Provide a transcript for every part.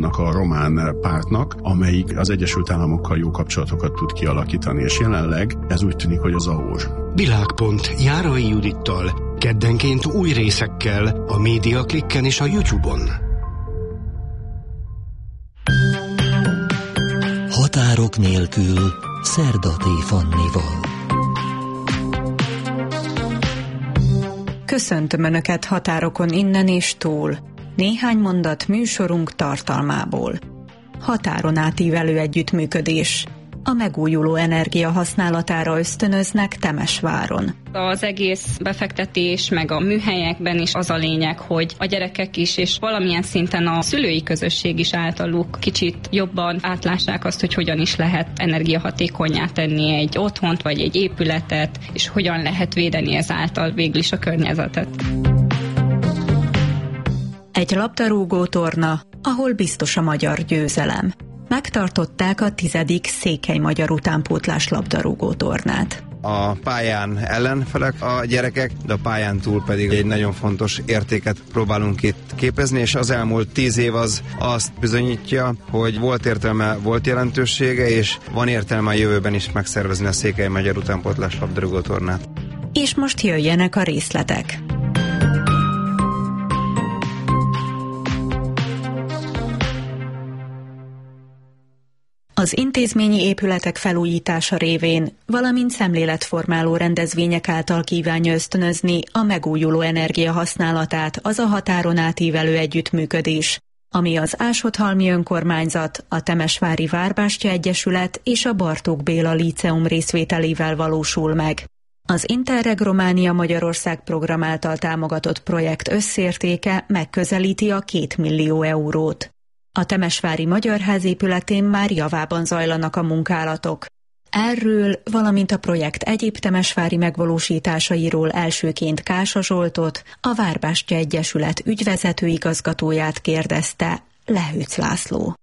annak a román pártnak, amelyik az Egyesült Államokkal jó kapcsolatokat tud kialakítani, és jelenleg ez úgy tűnik, hogy az AUR. Világpont Járai Judittal, keddenként új részekkel a Média Klikken és a YouTube-on. Határok nélkül Szerda T. Fannival. Köszöntöm Önöket határokon innen és túl. Néhány mondat műsorunk tartalmából. Határon átívelő együttműködés. A megújuló energia használatára ösztönöznek Temesváron. Az egész befektetés, meg a műhelyekben is az a lényeg, hogy a gyerekek is, és valamilyen szinten a szülői közösség is általuk kicsit jobban átlássák azt, hogy hogyan is lehet energiahatékonnyá tenni egy otthont, vagy egy épületet, és hogyan lehet védeni ezáltal végül is a környezetet. Egy labdarúgó torna, ahol biztos a magyar győzelem. Megtartották a 10. székely magyar utánpótlás labdarúgó tornát. A pályán ellenfelek a gyerekek, de a pályán túl pedig egy nagyon fontos értéket próbálunk itt képezni, és az elmúlt 10 év az azt bizonyítja, hogy volt értelme, volt jelentősége, és van értelme a jövőben is megszervezni a székely magyar utánpótlás labdarúgó tornát. És most jöjjenek a részletek. Az intézményi épületek felújítása révén, valamint szemléletformáló rendezvények által kívánja ösztönözni a megújuló energia használatát az a határon átívelő együttműködés, ami az Ásotthalmi Önkormányzat, a Temesvári Várbástya Egyesület és a Bartók Béla Líceum részvételével valósul meg. Az Interreg Románia Magyarország program által támogatott projekt összértéke megközelíti a 2 millió eurót. A Temesvári Magyarház épületén már javában zajlanak a munkálatok. Erről, valamint a projekt egyéb temesvári megvalósításairól elsőként Kása Zsoltot, a Várbástya Egyesület ügyvezető igazgatóját kérdezte Lehőc László.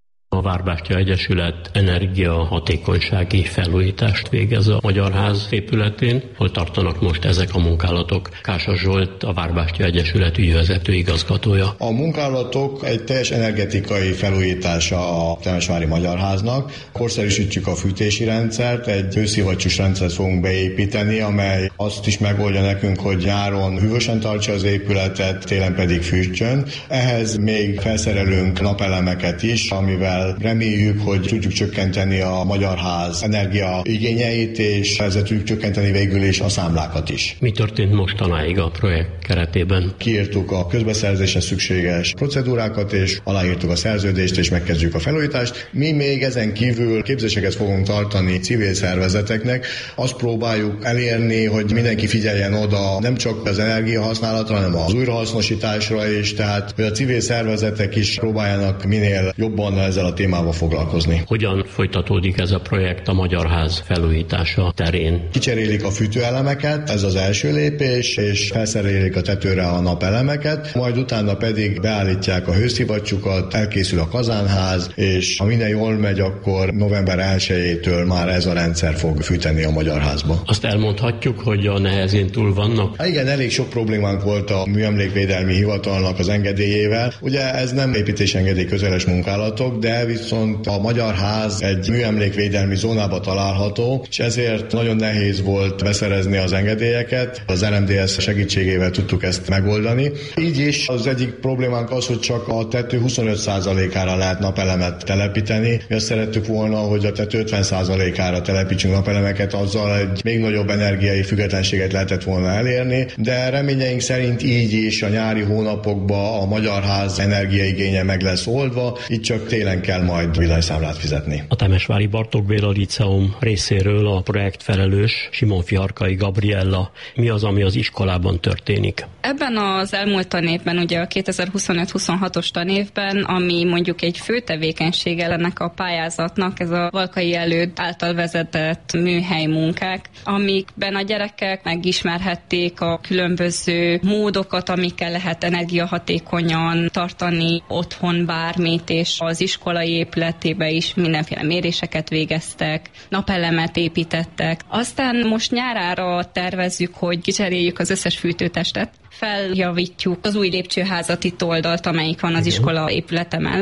A Várbástya Egyesület energiahatékonysági felújítást végez a Magyarház épületén. Hol tartanak most ezek a munkálatok? Kása Zsolt, a Várbástya Egyesület ügyvezető igazgatója. A munkálatok egy teljes energetikai felújítása a Temesvári Magyarháznak. Korszerűsítjük a fűtési rendszert, egy hőszivattyús rendszert fogunk beépíteni, amely azt is megoldja nekünk, hogy nyáron hűvösen tartsa az épületet, télen pedig fűtsön. Ehhez még felszerelünk napelemeket is, amivel reméljük, hogy tudjuk csökkenteni a Magyarház energiaigényeit, és ezzel tudjuk csökkenteni végül is a számlákat is. Mi történt mostanáig a projekt keretében? Kiírtuk a közbeszerzésre szükséges procedúrákat, és aláírtuk a szerződést, és megkezdjük a felújítást. Mi még ezen kívül képzéseket fogunk tartani civil szervezeteknek. Azt próbáljuk elérni, hogy mindenki figyeljen oda nem csak az energiahasználatra, hanem az újrahasznosításra is, tehát hogy a civil szervezetek is próbáljanak minél jobban ezzel a témával foglalkozni. Hogyan folytatódik ez a projekt a Magyarház felújítása terén? Kicserélik a fűtőelemeket, ez az első lépés, és felszerelik a tetőre a napelemeket, majd utána pedig beállítják a hőszivattyúkat, elkészül a kazánház, és ha minden jól megy, akkor november 1-től már ez a rendszer fog fűteni a Magyarházba. Azt elmondhatjuk, hogy a nehezén túl vannak? Igen, elég sok problémánk volt a Műemlékvédelmi Hivatalnak az engedélyével. Ugye ez nem építésengedély közeles munkálatok, de viszont a Magyarház egy műemlékvédelmi zónába található, és ezért nagyon nehéz volt beszerezni az engedélyeket. Az RMDS segítségével tudtuk ezt megoldani. Így is az egyik problémánk az, hogy csak a tető 25%-ára lehet napelemet telepíteni. Mi azt szerettük volna, hogy a tető 50%-ára telepítsünk napelemeket, azzal egy még nagyobb energiai függetlenséget lehetett volna elérni, de reményeink szerint így is a nyári hónapokban a Magyarház energiaigénye meg lesz oldva, így csak télen kell majd villanyszámlát fizetni. A Temesvári Bartók Béla Líceum részéről a projektfelelős Simonfiharkai Gabriella. Mi az, ami az iskolában történik? Ebben az elmúlt tanévben, ugye a 2025-26-os tanévben, ami mondjuk egy fő tevékenysége ennek a pályázatnak, ez a Valkai Előd által vezetett műhely munkák, amikben a gyerekek megismerhették a különböző módokat, amikkel lehet energiahatékonyan tartani otthon bármit, és az iskolai épületébe is mindenféle méréseket végeztek, napelemet építettek. Aztán most nyárára tervezzük, hogy kicseréljük az összes fűtőtestet, feljavítjuk az új lépcsőházati oldalt, amelyik van az iskola épülete mellett,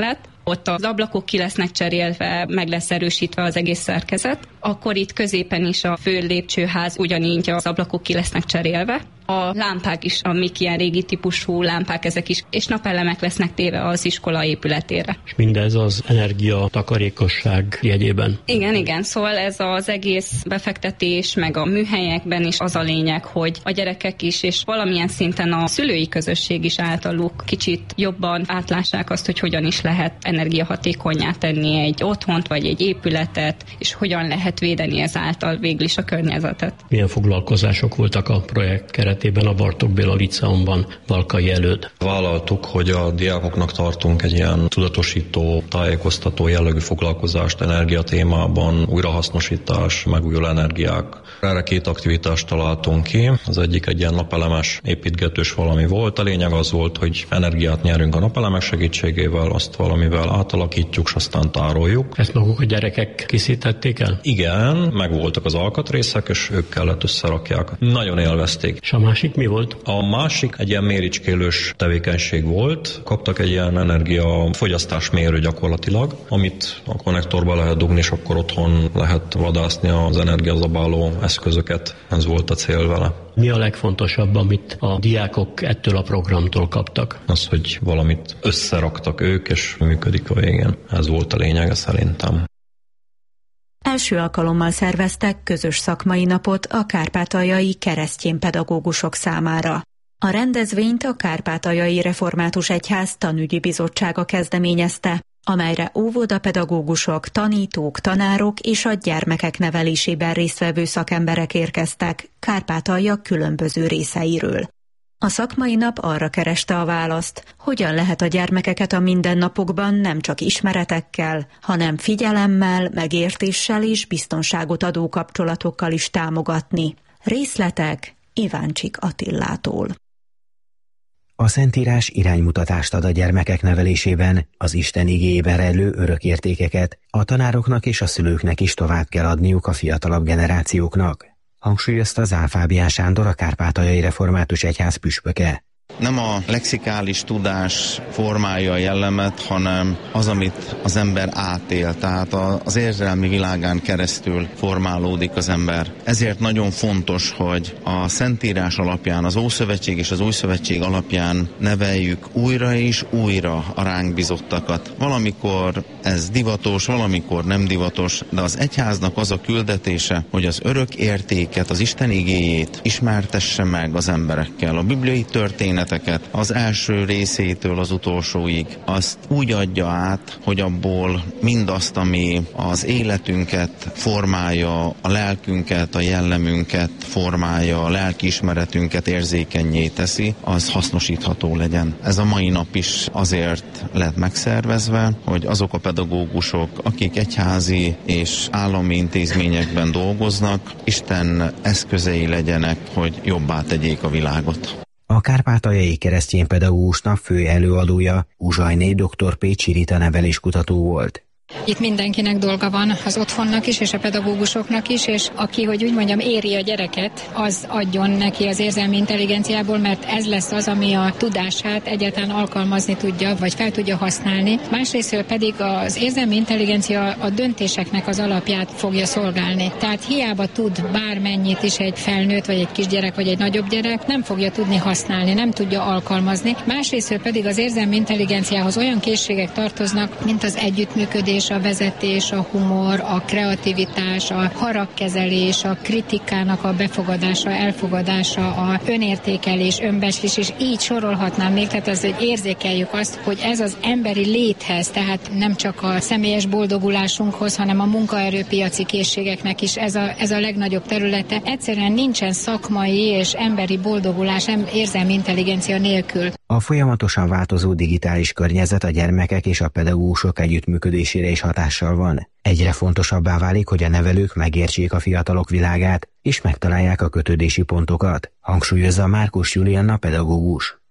ott az ablakok ki lesznek cserélve, meg lesz erősítve az egész szerkezet, akkor itt középen is a fő lépcsőház ugyanígy az ablakok ki lesznek cserélve. A lámpák is, amik ilyen régi típusú lámpák, ezek is, és napelemek lesznek téve az iskola épületére. És mindez az energiatakarékosság jegyében. Igen, szóval ez az egész befektetés, meg a műhelyekben is az a lényeg, hogy a gyerekek is, és valamilyen szinten a szülői közösség is általuk kicsit jobban átlássák azt, hogy hogyan is lehet energiahatékonnyá tenni egy otthont, vagy egy épületet, és hogyan lehet védeni ezáltal végül is a környezetet. Milyen foglalkozások voltak a projekt keretében a Bartók Béla Liceumban Valkai előtt? Vállaltuk, hogy a diákoknak tartunk egy ilyen tudatosító, tájékoztató jellegű foglalkozást energiatémában, újrahasznosítás, megújuló energiák. Erre 2 aktivitást találtunk ki. Az egyik egy ilyen napelemes építgetős valami volt. A lényeg az volt, hogy energiát nyerünk a napelemek segítségével, azt valamivel átalakítjuk, és aztán tároljuk. Ezt maguk a gyerekek készítették el? Igen, megvoltak az alkatrészek, és ők kellett összerakják. Nagyon élvezték. És a másik mi volt? A másik egy ilyen méricskélős tevékenység volt. Kaptak egy ilyen energiafogyasztásmérő gyakorlatilag, amit a konnektorba lehet dugni, és akkor otthon lehet vadászni az energiazabáló eszközöket. Ez volt a cél vele. Mi a legfontosabb, amit a diákok ettől a programtól kaptak? Az, hogy valamit összeraktak ők, és működik a végén. Ez volt a lényege szerintem. Első alkalommal szerveztek közös szakmai napot a kárpátaljai keresztény pedagógusok számára. A rendezvényt a Kárpátaljai Református Egyház Tanügyi Bizottsága kezdeményezte, amelyre óvodapedagógusok, tanítók, tanárok és a gyermekek nevelésében résztvevő szakemberek érkeztek Kárpátalja különböző részeiről. A szakmai nap arra kereste a választ, hogyan lehet a gyermekeket a mindennapokban nem csak ismeretekkel, hanem figyelemmel, megértéssel és biztonságot adó kapcsolatokkal is támogatni. Részletek Iváncsik Attillától. A Szentírás iránymutatást ad a gyermekek nevelésében, az Isten igéjében rejlő örök értékeket a tanároknak és a szülőknek is tovább kell adniuk a fiatalabb generációknak, hangsúlyozta Zál Fábián Sándor, a Kárpátaljai Református Egyház püspöke. Nem a lexikális tudás formálja a jellemet, hanem az, amit az ember átél, tehát az érzelmi világán keresztül formálódik az ember. Ezért nagyon fontos, hogy a Szentírás alapján, az Ószövetség és az Újszövetség alapján neveljük újra és újra a ránk bizottakat. Valamikor ez divatos, valamikor nem divatos, de az egyháznak az a küldetése, hogy az örök értéket, az Isten igéjét ismertesse meg az emberekkel. A bibliai történeteket az első részétől az utolsóig azt úgy adja át, hogy abból mindazt, ami az életünket formálja, a lelkünket, a jellemünket formálja, a lelkiismeretünket érzékennyé teszi, az hasznosítható legyen. Ez a mai nap is azért lett megszervezve, hogy azok a pedagógusok, akik egyházi és állami intézményekben dolgoznak, Isten eszközei legyenek, hogy jobbá tegyék a világot. A Kárpátaljai Keresztény Pedagógus Nap fő előadója Uzsajné dr. Pécsi Rita neveléskutató volt. Itt mindenkinek dolga van, az otthonnak is, és a pedagógusoknak is, és aki, hogy úgy mondjam, éri a gyereket, az adjon neki az érzelmi intelligenciából, mert ez lesz az, ami a tudását egyáltalán alkalmazni tudja, vagy fel tudja használni. Másrésztről pedig az érzelmi intelligencia a döntéseknek az alapját fogja szolgálni. Tehát hiába tud bármennyit is egy felnőtt, vagy egy kisgyerek, vagy egy nagyobb gyerek, nem fogja tudni használni, nem tudja alkalmazni. Másrésztről pedig az érzelmi intelligenciához olyan készségek tartoznak, mint az együttműködés, a vezetés, a humor, a kreativitás, a haragkezelés, a kritikának a befogadása, elfogadása, a önértékelés, önbecslés, és így sorolhatnám még, tehát az, hogy érzékeljük azt, hogy ez az emberi léthez, tehát nem csak a személyes boldogulásunkhoz, hanem a munkaerőpiaci készségeknek is ez a legnagyobb területe. Egyszerűen nincsen szakmai és emberi boldogulás érzelmi intelligencia nélkül. A folyamatosan változó digitális környezet a gyermekek és a pedagógusok együttműködésére is hatással van. Egyre fontosabbá válik, hogy a nevelők megértsék a fiatalok világát, és megtalálják a kötődési pontokat, hangsúlyozza Márkus Julianna pedagógus.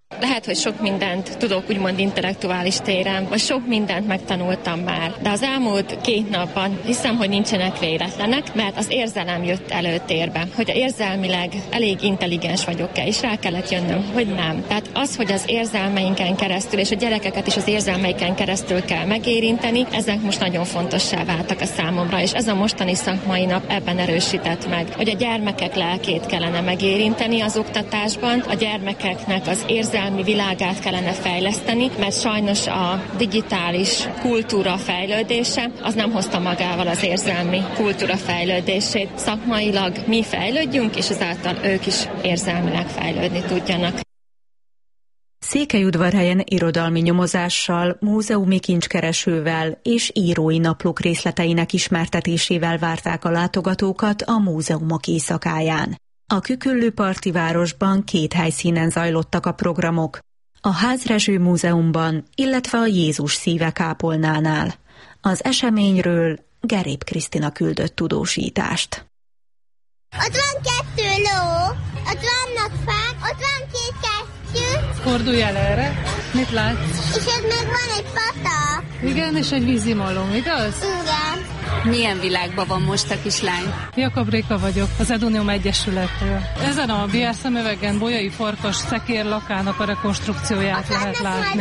Lehet, hogy sok mindent tudok úgymond intellektuális téren, vagy sok mindent megtanultam már, de az elmúlt 2 napban hiszem, hogy nincsenek véletlenek, mert az érzelem jött előtérbe, hogy érzelmileg elég intelligens vagyok-e, és rá kellett jönnöm, hogy nem. Tehát az, hogy az érzelmeinken keresztül, és a gyerekeket is az érzelmeiken keresztül kell megérinteni, ezek most nagyon fontossá váltak a számomra, és ez a mostani szakmai nap ebben erősített meg, hogy a gyermekek lelkét kellene megérinteni az oktatásban, a gyermekeknek az érzelmi világát kellene fejleszteni, mert sajnos a digitális kultúra fejlődése az nem hozta magával az érzelmi kultúra fejlődését. Szakmailag mi fejlődjünk, és ezáltal ők is érzelmileg fejlődni tudjanak. Székelyudvarhelyen irodalmi nyomozással, múzeumi kincskeresővel és írói naplók részleteinek ismertetésével várták a látogatókat a múzeumok éjszakáján. A Küküllő-parti városban 2 helyszínen zajlottak a programok, a Házrezső Múzeumban, illetve a Jézus szíve kápolnánál. Az eseményről Gerép Krisztina küldött tudósítást. Ott van 2 ló, ott vannak fák, ott van 2 kesztyű. Fordulj el erre, mit látsz? És ott meg van egy patak. Igen, és egy vízimalom, igaz? Igen. Milyen világban van most a kislány? Jakab Réka vagyok, az Edunium Egyesülettől. Ezen a VR szemüvegen Bolyai Farkas szekérlakának a rekonstrukcióját lehet látni.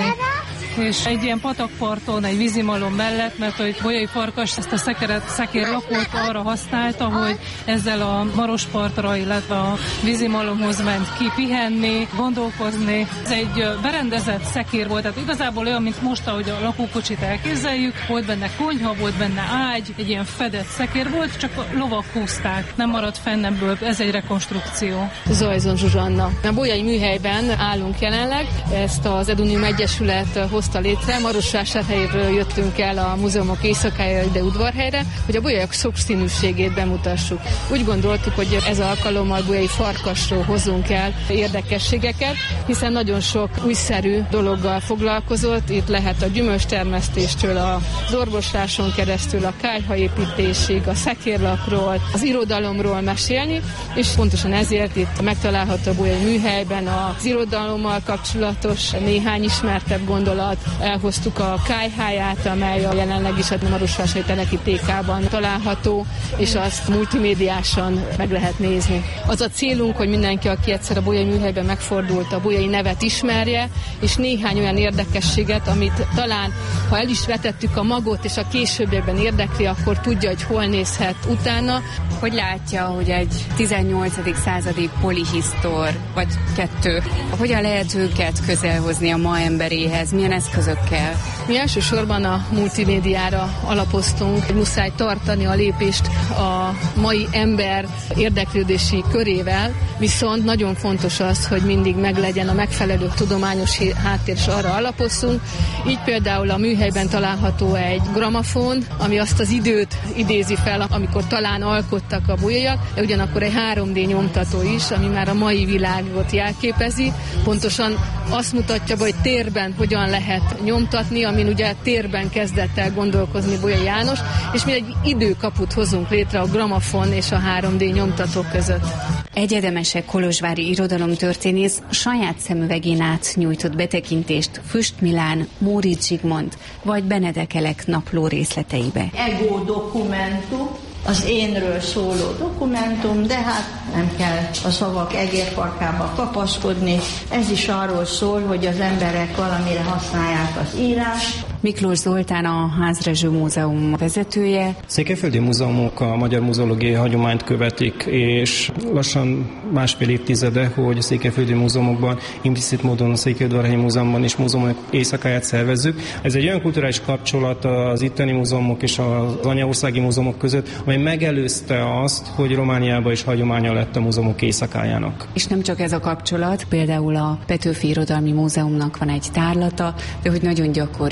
És egy ilyen patakparton, egy vízimalom mellett, mert hogy Bolyai Farkas ezt a szekérlakót arra használta, hogy ezzel a Marospartra, illetve a vízimalomhoz ment ki pihenni, gondolkozni. Ez egy berendezett szekér volt, tehát igazából olyan, mint most, ahogy a lakókocsit elképzeljük. Volt benne konyha, volt benne ágy, egy ilyen fedett szekér volt, csak a lovak húzták. Nem maradt fenn ebből, ez egy rekonstrukció. Zajzon Zsuzsanna. A Bolyai műhelyben állunk jelenleg, ezt az Edunium Egyesület hozta létre. Marosvásárhelyről jöttünk el a múzeumok éjszakájára ide Udvarhelyre, hogy a bolyaiak sokszínűségét bemutassuk. Úgy gondoltuk, hogy ez alkalommal Bolyai Farkasról hozunk el érdekességeket, hiszen nagyon sok újszerű dologgal foglalkozott. Itt lehet a gyümölcstermesztéstől, az orvosláson keresztül, a kályhaépítésig, a szekérlakról, az irodalomról mesélni, és pontosan ezért itt megtalálható a Bolyai műhelyben az irodalommal kapcsolatos néhány ismertebb gondolat. Elhoztuk a kályháját, amely a jelenleg is a Marosvásárhelyi Teleki TK-ban található, és azt multimédiásan meg lehet nézni. Az a célunk, hogy mindenki, aki egyszer a Bolyai műhelyben megfordult, a bolyai nevet ismerje, és néhány olyan érdekességet, amit talán, ha el is vetettük a magot, és a későbbiekben érdekli, akkor tudja, hogy hol nézhet utána. Hogy látja, hogy egy 18. századi polihisztor, vagy 2, hogyan lehet őket közelhozni a ma emberéhez, milyen eszközökkel? Mi elsősorban a multimédiára alapoztunk, muszáj tartani a lépést a mai ember érdeklődési körével, viszont nagyon fontos az, hogy mindig meglegyen a megfelelő tudományos háttér, és arra alapozzunk. Így például a műhelyben található egy gramafon, ami azt az időt idézi fel, amikor talán alkottak a bolyaiak, de ugyanakkor egy 3D nyomtató is, ami már a mai világot jelképezi. Pontosan azt mutatja, hogy térben hogyan lehet nyomtatni, amin ugye térben kezdett el gondolkozni Bolyai János, és mi egy időkaput hozunk létre a gramafon és a 3D nyomtatók között. Egyedemese kolozsvári irodalomtörténész saját szemüvegén át nyújtott betekintést Füst Milán, Móricz Zsigmond vagy Benedek Elek napló részleteibe. Ego dokumentum, az énről szóló dokumentum, de hát nem kell a szavak egérfarkába kapaszkodni. Ez is arról szól, hogy az emberek valamire használják az írást. Miklós Zoltán, a Házrezső Múzeum vezetője. Székelyföldi múzeumok a magyar muzeológiai hagyományt követik, és lassan másfél évtizede, hogy a székelyföldi múzeumokban, implicit módon a Székelyudvarhelyi Múzeumban is múzeumok éjszakáját szervezzük. Ez egy olyan kulturális kapcsolat az itteni múzeumok és az anyaországi múzeumok között, amely megelőzte azt, hogy Romániában is hagyománya lett a múzeumok éjszakájának. És nem csak ez a kapcsolat, például a Petőfi Irodalmi Múzeumnak van egy tárlata, de hogy nagyon gyakoriak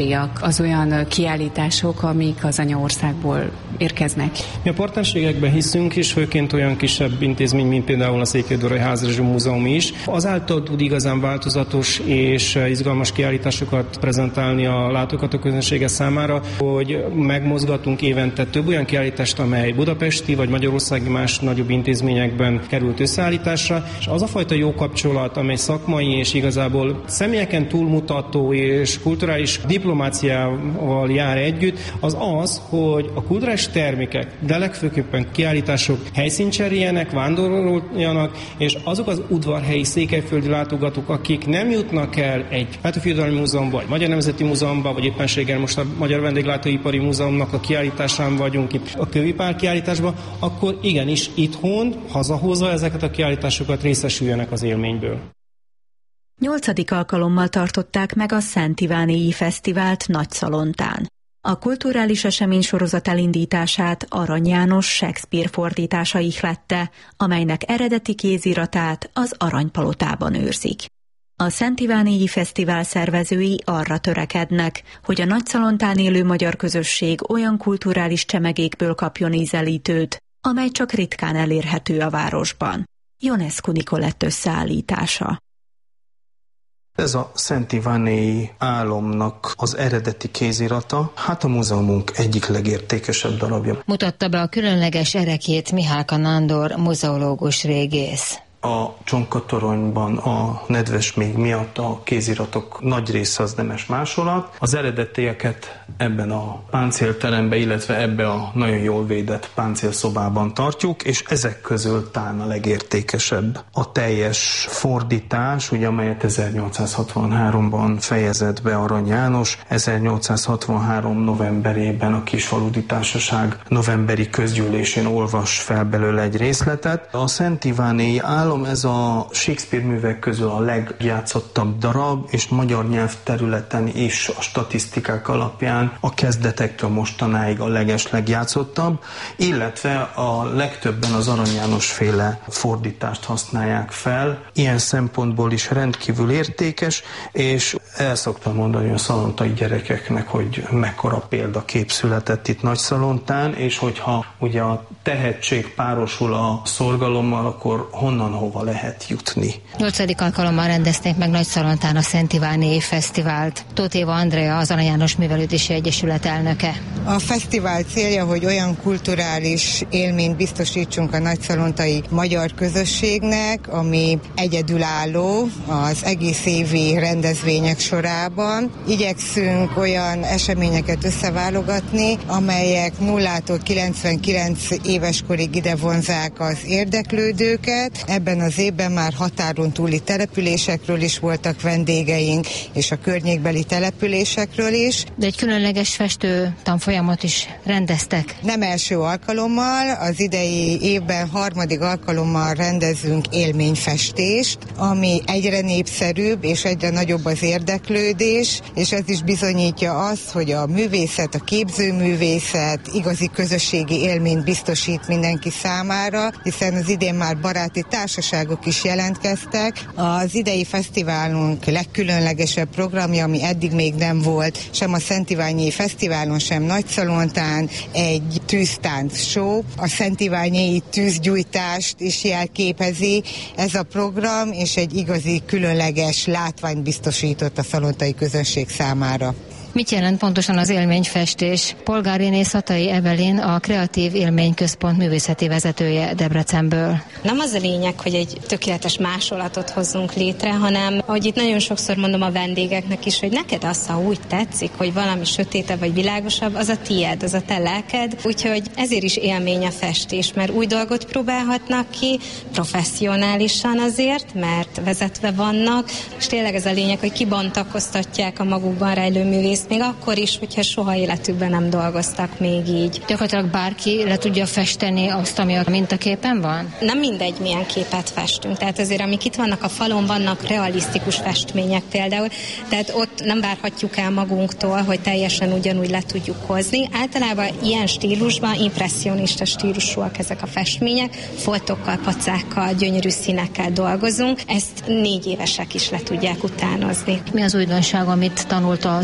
az olyan kiállítások, amik az anyaországból érkeznek? Mi a partnerségekben hiszünk, és főként olyan kisebb intézmény, mint például a Székelyudvarhelyi Ház Múzeum is. Azáltal tud igazán változatos és izgalmas kiállításokat prezentálni a látogatóközönsége számára, hogy megmozgatunk évente több olyan kiállítást, amely budapesti vagy magyarországi más nagyobb intézményekben került összeállításra, és az a fajta jó kapcsolat, amely szakmai és igazából személyeken túlmutató és kulturális diplomáciával jár együtt, az, hogy a kulturális termékek, de legfőképpen kiállítások helyszínt cseréljenek, vándoroljanak, és azok az udvarhelyi székelyföldi látogatók, akik nem jutnak el egy Petőfi Irodalmi Múzeumba, vagy Magyar Nemzeti Múzeumba, vagy éppenséggel most a Magyar Vendéglátóipari Múzeumnak a kiállításán vagyunk itt a kővipár kiállításban, akkor igenis itthon, hazahozva ezeket a kiállításokat részesüljenek az élményből. 8. alkalommal tartották meg a Szent Ivánélyi Fesztivált Nagyszalontán. A kulturális eseménysorozat elindítását Arany János Shakespeare fordítása ihlette, amelynek eredeti kéziratát az Aranypalotában őrzik. A Szent Ivánélyi Fesztivál szervezői arra törekednek, hogy a Nagyszalontán élő magyar közösség olyan kulturális csemegékből kapjon ízelítőt, amely csak ritkán elérhető a városban. Ionescu Nikolett összeállítása. Ez a Szent Ivánélyi álomnak az eredeti kézirata, hát a múzeumunk egyik legértékesebb darabja. Mutatta be a különleges erekét Mihálka Nándor muzeológus régész. A Csonka-toronyban a nedves még miatt a kéziratok nagy része az nemes másolat. Az eredetieket ebben a páncélteremben, illetve ebbe a nagyon jól védett páncélszobában tartjuk, és ezek közül talán a legértékesebb a teljes fordítás, ugye, amelyet 1863-ban fejezett be Arany János, 1863 novemberében a Kisfaludy Társaság novemberi közgyűlésén olvas fel belőle egy részletet. A Szent Ivánélyi álom, ez a Shakespeare művek közül a legjátszottabb darab, és magyar nyelvterületen is a statisztikák alapján a kezdetektől mostanáig a legeslegjátszottabb, illetve a legtöbben az Arany János féle fordítást használják fel. Ilyen szempontból is rendkívül értékes, és el szoktam mondani a szalontai gyerekeknek, hogy mekkora példakép született itt Nagyszalontán, és hogyha ugye a tehetség párosul a szorgalommal, akkor honnan hova lehet jutni. 8. alkalommal rendezték meg Nagyszalontán a Szent Ivánélyi Fesztivált. Tóth Éva Andrea, az Arany János Művelődési Egyesület elnöke. A fesztivál célja, hogy olyan kulturális élményt biztosítsunk a nagyszalontai magyar közösségnek, ami egyedülálló az egész évi rendezvények sorában. Igyekszünk olyan eseményeket összeválogatni, amelyek 0-tól 99 éves korig ide vonzák az érdeklődőket. Ebben az évben már határon túli településekről is voltak vendégeink, és a környékbeli településekről is. De egy különleges festő tanfolyamot is rendeztek. Nem első alkalommal, az idei évben 3. alkalommal rendezünk élményfestést, ami egyre népszerűbb és egyre nagyobb az érdeklődés, és ez is bizonyítja azt, hogy a művészet, a képzőművészet igazi közösségi élményt biztosít mindenki számára, hiszen az idén már baráti társaságok is jelentkeztek. Az idei fesztiválunk legkülönlegesebb programja, ami eddig még nem volt, sem a Szent Ivánélyi Fesztiválon, sem Nagyszalontán, egy tűztánc show. A Szent Ivánélyi tűzgyújtást is jelképezi ez a program, és egy igazi különleges látványt biztosított a szalontai közönség számára. Mit jelent pontosan az élményfestés? Polgáriné Szatai Evelyn, a Kreatív Élményközpont művészeti vezetője Debrecenből. Nem az a lényeg, hogy egy tökéletes másolatot hozzunk létre, hanem, ahogy itt nagyon sokszor mondom a vendégeknek is, hogy neked az, ha úgy tetszik, hogy valami sötétebb vagy világosabb, az a tied, az a te lelked. Úgyhogy ezért is élmény a festés, mert új dolgot próbálhatnak ki, professzionálisan azért, mert vezetve vannak, és tényleg ez a lényeg, hogy kibontakoztatják a magukban rejlő művész, még akkor is, hogyha soha életükben nem dolgoztak még így. Gyakorlatilag bárki le tudja festeni azt, ami a mintaképen van? Nem mindegy, milyen képet festünk. Tehát azért, amik itt vannak a falon, vannak realisztikus festmények például, tehát ott nem várhatjuk el magunktól, hogy teljesen ugyanúgy le tudjuk hozni. Általában ilyen stílusban, impresszionista stílusúak ezek a festmények, foltokkal, pacákkal, gyönyörű színekkel dolgozunk. Ezt 4 évesek is le tudják utánozni. Mi az újdonság, amit tanult az elmúlt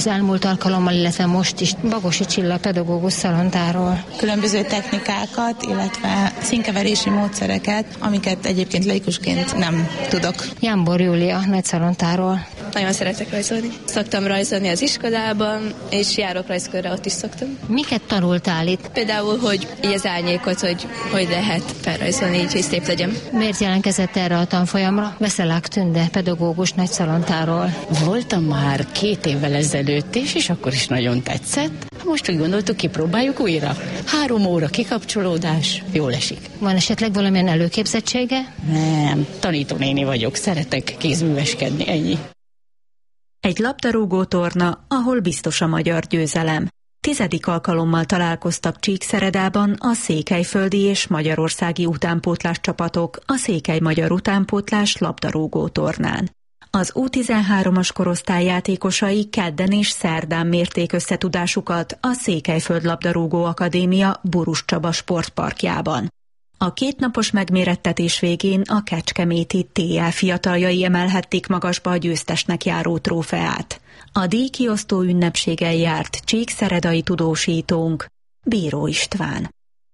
alkalommal, illetve most is Bagosi Csilla pedagógus szalontáról. Különböző technikákat, illetve színkeverési módszereket, amiket egyébként laikusként nem tudok. Jámbor Júlia nagyszalontáról. Nagyon szeretek rajzolni. Szoktam rajzolni az iskolában, és járok rajzkörre, ott is szoktam. Miket tanultál itt? Például, hogy így az árnyékot, hogy lehet felrajzolni, így, hogy szép legyen. Miért jelentkezett erre a tanfolyamra? Veszelák Tünde, pedagógus nagyszalontáról. Voltam már 2 évvel ezelőtt is, és akkor is nagyon tetszett. Most úgy gondoltuk, kipróbáljuk újra. 3 óra kikapcsolódás, jól esik. Van esetleg valamilyen előképzettsége? Nem, tanítónéni vagyok, szeretek kézműveskedni, ennyi. Egy labdarúgó torna, ahol biztos a magyar győzelem. 10. alkalommal találkoztak Csíkszeredában a székelyföldi és magyarországi utánpótlás csapatok a Székely-magyar utánpótlás labdarúgó tornán. Az U13-as korosztály játékosai kedden és szerdán mérték összetudásukat a Székelyföld labdarúgó akadémia Burus Csaba sportparkjában. A 2 napos megmérettetés végén a kecskeméti TL fiataljai emelhették magasba a győztesnek járó trófeát. A díjkiosztó ünnepségen járt csíkszeredai tudósítónk, Bíró István.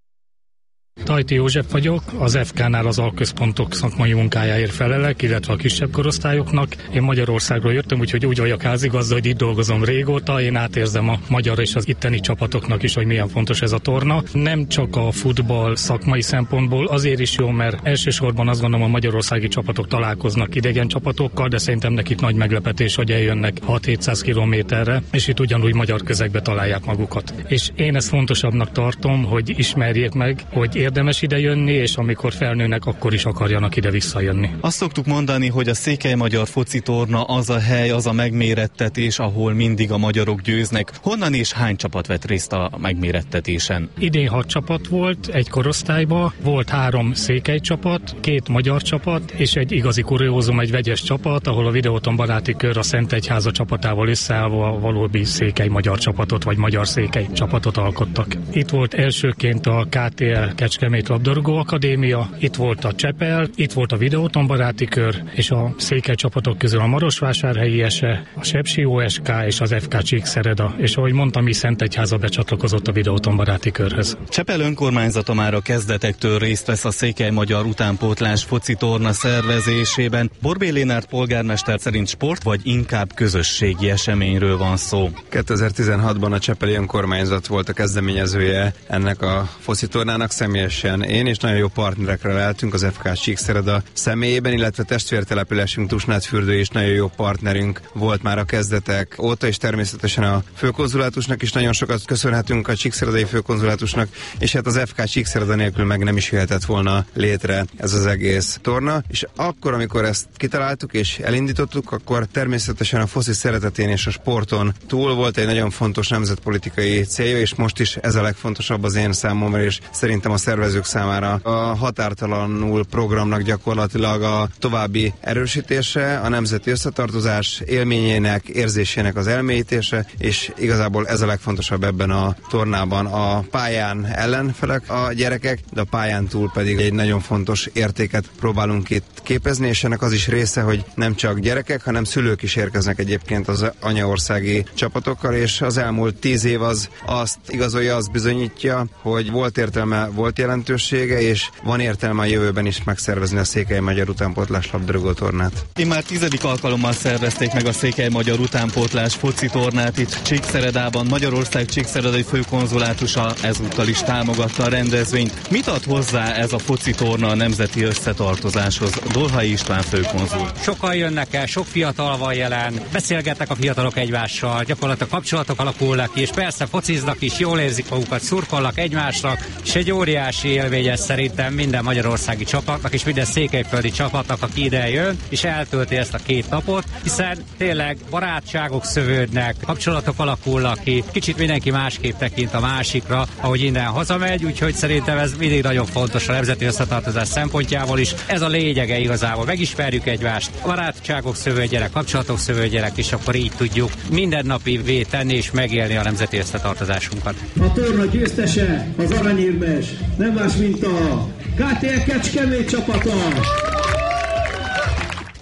Tajti József vagyok, az FK-nál az alközpontok szakmai munkájáért felelek, illetve a kisebb korosztályoknak. Én Magyarországról jöttem, úgyhogy úgy vagyok házigazda, hogy itt dolgozom régóta. Én átérzem a magyar és az itteni csapatoknak is, hogy milyen fontos ez a torna. Nem csak a futball szakmai szempontból, azért is jó, mert elsősorban azt gondolom, a magyarországi csapatok találkoznak idegen csapatokkal, de szerintem nekik nagy meglepetés, hogy eljönnek 6-700 kilométerre, és itt ugyanúgy magyar közegbe találják magukat. És én ezt fontosabbnak tartom, hogy ismerjék meg, hogy érdemes ide jönni, és amikor felnőnek, akkor is akarjanak ide visszajönni. Azt szoktuk mondani, hogy a Székely-magyar focitorna az a hely, az a megmérettetés, ahol mindig a magyarok győznek. Honnan és hány csapat vett részt a megmérettetésen? Idén 6 csapat volt egy korosztályban, volt 3 székely csapat, 2 magyar csapat, és egy igazi kuriózum, egy vegyes csapat, ahol a Videóton baráti kör a Szentegyháza csapatával összeállva a valódi székely-magyar csapatot, vagy magyar-székely csapatot alkottak. Itt volt elsőként a KTL Kecskemét labdarúgó akadémia, itt volt a Csepel, itt volt a Videóton baráti kör, és a székely csapatok közül a Marosvásárhelyi ESE, a Sepsi OSK és az FK Csíkszereda, és ahogy mondtam, mi Szentegyháza becsatlakozott a Videóton baráti körhöz. Csepel önkormányzata már a kezdetektől részt vesz a Székely-magyar utánpótlás focitorna szervezésében. Borbély Lénárt polgármester szerint sport vagy inkább közösségi eseményről van szó. 2016-ban a csepeli önkormányzat volt a kezdeményezője ennek a focitornának, személyesen én, és nagyon jó partnerekre lehetünk az FK Csíkszereda személyében, illetve testvértelepülésünk Tusnádfürdő is nagyon jó partnerünk volt már a kezdetek óta, és természetesen a főkonzulátusnak is nagyon sokat köszönhetünk, a csíkszeredai főkonzulátusnak, és hát az FK Csíkszereda nélkül meg nem is jöhetett volna létre ez az egész torna, és akkor, amikor ezt kitaláltuk és elindítottuk, akkor természetesen a foci szeretetén és a sporton túl volt egy nagyon fontos nemzetpolitikai célja, és most is ez a legfontosabb az én számomra, és szerintem a szervezők számára a határtalanul programnak gyakorlatilag a további erősítése, a nemzeti összetartozás élményének, érzésének az elmélyítése, és igazából ez a legfontosabb ebben a tornában. A pályán ellenfelek a gyerekek, de a pályán túl pedig egy nagyon fontos értéket próbálunk itt képezni, és ennek az is része, hogy nem csak gyerekek, hanem szülők is érkeznek egyébként az anyaországi csapatokkal, és az elmúlt 10 év az azt igazolja, azt bizonyítja, hogy volt értelme, volt jelentősége, és van értelme a jövőben is megszervezni a Székely-magyar utánpótlás labdarúgó tornát. Én már 10. alkalommal szervezték meg a Székely-magyar utánpótlás focitornát itt Csíkszeredában. Magyarország csíkszeredai főkonzulátusa ezúttal is támogatta a rendezvényt. Mit ad hozzá ez a focitorna a nemzeti összetartozáshoz? Dolhai István főkonzul. Sokan jönnek el, sok fiatal van jelen, beszélgetnek a fiatalok egymással, gyakorlatilag kapcsolatok alakulnak ki, és persze fociznak is, jól érzik magukat, szurkolnak egymásnak, és egy óriási élmény ez szerintem minden magyarországi csapatnak és minden székelyföldi csapatnak, aki ide jön, és eltölti ezt a 2 napot, hiszen tényleg barátságok szövődnek, kapcsolatok alakulnak ki, kicsit mindenki másképp tekint a másikra, ahogy innen hazamegy, úgyhogy szerintem ez mindig nagyon fontos a nemzeti összetartozás szempontjából is. Ez a lényege igazából, megismerjük egymást, barátságok szövődjenek, kapcsolatok szövődjenek, és akkor így tudjuk mindennapi tenni és megélni a nemzeti összetartozásunkat. A torna győztese az aranyérmes, nem más, mint a KTL Kecskemét csapata.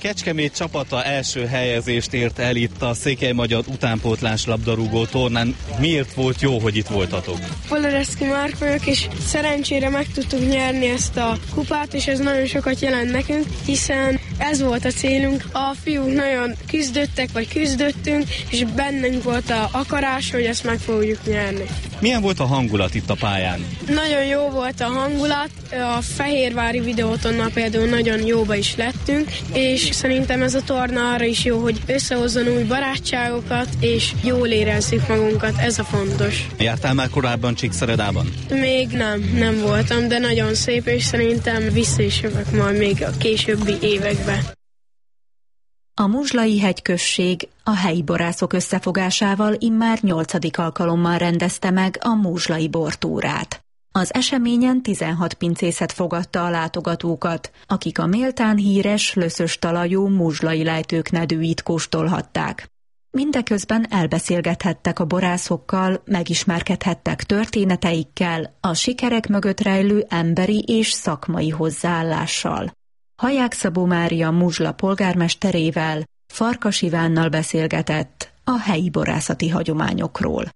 Kecskemét csapata első helyezést ért el itt a Székely-Magyar utánpótlás labdarúgó tornán. Miért volt jó, hogy itt voltatok? Polereszki Márk vagyok, és szerencsére meg tudtuk nyerni ezt a kupát, és ez nagyon sokat jelent nekünk, hiszen ez volt a célunk. A fiúk nagyon küzdöttünk, és bennünk volt a akarás, hogy ezt meg fogjuk nyerni. Milyen volt a hangulat itt a pályán? Nagyon jó volt a hangulat, a fehérvári videótonnal például nagyon jóba is lettünk, és szerintem ez a torna arra is jó, hogy összehozzon új barátságokat, és jól érezzük magunkat, ez a fontos. Jártál már korábban Csíkszeredában? Még nem voltam, de nagyon szép, és szerintem vissza is jövök majd még a későbbi években. A Muzslai hegyközség a helyi borászok összefogásával immár 8. alkalommal rendezte meg a Muzslai bortúrát. Az eseményen 16 pincészet fogadta a látogatókat, akik a méltán híres, löszös talajú muzslai lejtők nedűit kóstolhatták. Mindeközben elbeszélgethettek a borászokkal, megismerkedhettek történeteikkel, a sikerek mögött rejlő emberi és szakmai hozzáállással. Haják Szabó Mária Muzsla polgármesterével, Farkas Ivánnal beszélgetett a helyi borászati hagyományokról.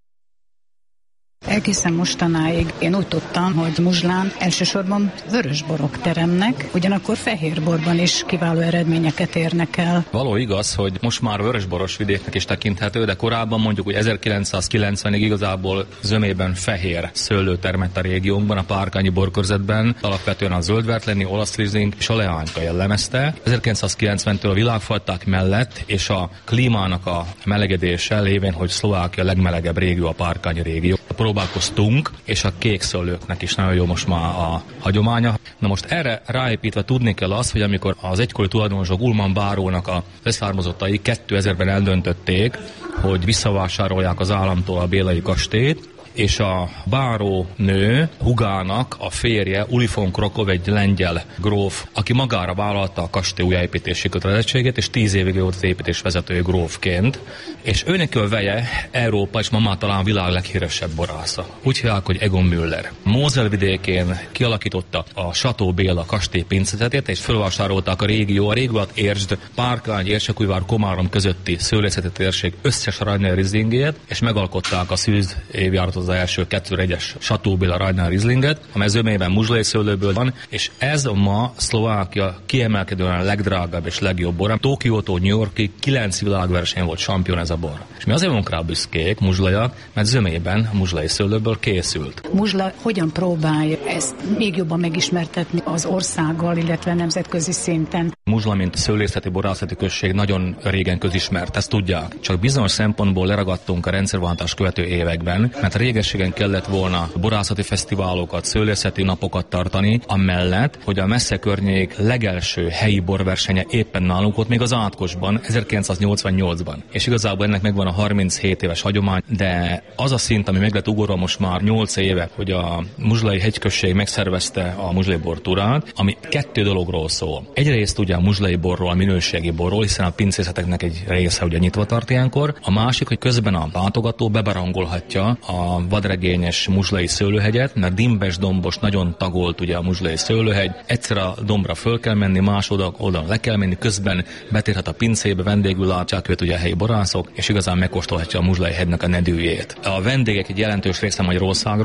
Egészen mostanáig én úgy tudtam, hogy Muzslán elsősorban vörösborok teremnek, ugyanakkor fehérborban is kiváló eredményeket érnek el. Való igaz, hogy most már vörösboros vidéknek is tekinthető, de korábban mondjuk, hogy 1990-ig igazából zömében fehér szőlő termett a régiónkban, a párkányi borkörzetben, alapvetően a zöldvertleni, olasz rizling és a leányka jellemezte. 1990-től a világfajták mellett és a klímának a melegedése lévén, hogy Szlovákia legmelegebb régió a párkányi régió. Próbálkoztunk, és a kék szőlőknek is nagyon jó most már a hagyománya. Na most erre ráépítve tudni kell azt, hogy amikor az egykori tulajdonosok Ulman bárónak a leszármazottai 2000-ben eldöntötték, hogy visszavásárolják az államtól a Bélai kastélyt, és a báró nő húgának a férje Uli von Krokov, egy lengyel gróf, aki magára vállalta a kastély újjáépítési kötelezettségét, és 10 évig volt az építés vezetője grófként, és őnek a veje Európa és ma már talán a világ leghíresebb borásza. Úgy hívják, hogy Egon Müller. Mosel vidékén kialakította a Chateau Béla kastély pincezetét, és fölvásárolták a régót Érzsd, Párkány, Érsekújvár, Komárom közötti szőlészeti térség összes Rajner Rizlingét, és megalkották a szűz évjáratot az első 2-1-es Chateau Béla Rajner Rizlinget, amely zömében muzslai szőlőből van, és ez ma Szlovákia kiemelkedően a legdrágább és legjobb bor. Tokiótól New Yorkig 9 világverseny volt champion ez a bor. És mi azért vagyunk rá büszkék, muzslaiak, mert zömében muzslai szőlőből készült. Muzsla hogyan próbálja ezt még jobban megismertetni az országgal, illetve nemzetközi szinten? Muzsla, mint szőlészeti borászati község nagyon régen közismert, ezt tudják. Csak bizonyos szempontból leragadtunk a rendszerváltás követő években, mert régességen kellett volna borászati fesztiválokat, szőlészeti napokat tartani, amellett, hogy a messze környék legelső helyi borversenye éppen nálunk volt, még az Átkosban, 1988-ban. És igazából ennek megvan a 37 éves hagyomány, de az a szint, ami meg lett ugorva most már 8 éve, hogy a Muzslai hegyközség megszervezte a Muzslai bortúrát, ami 2 dologról szól. Egyrészt ugye a muzslai borról, a minőségi borról, hiszen a pincészeteknek egy része ugye nyitva tart ilyenkor. A másik, hogy közben a látogató bebarangolhatja a vadregényes muzslai szőlőhegyet, mert dimbes, dombos, nagyon tagolt ugye a muzslai szőlőhegy. Egyszer a dombra föl kell menni, más oldalon le kell menni, közben betérhet a pincébe, vendégül látják őt ugye a helyi borászok, és igazán megkóstolhatja a Muzslai hegynek a nedűjét. A vendégek egy jelentős része Magyarországról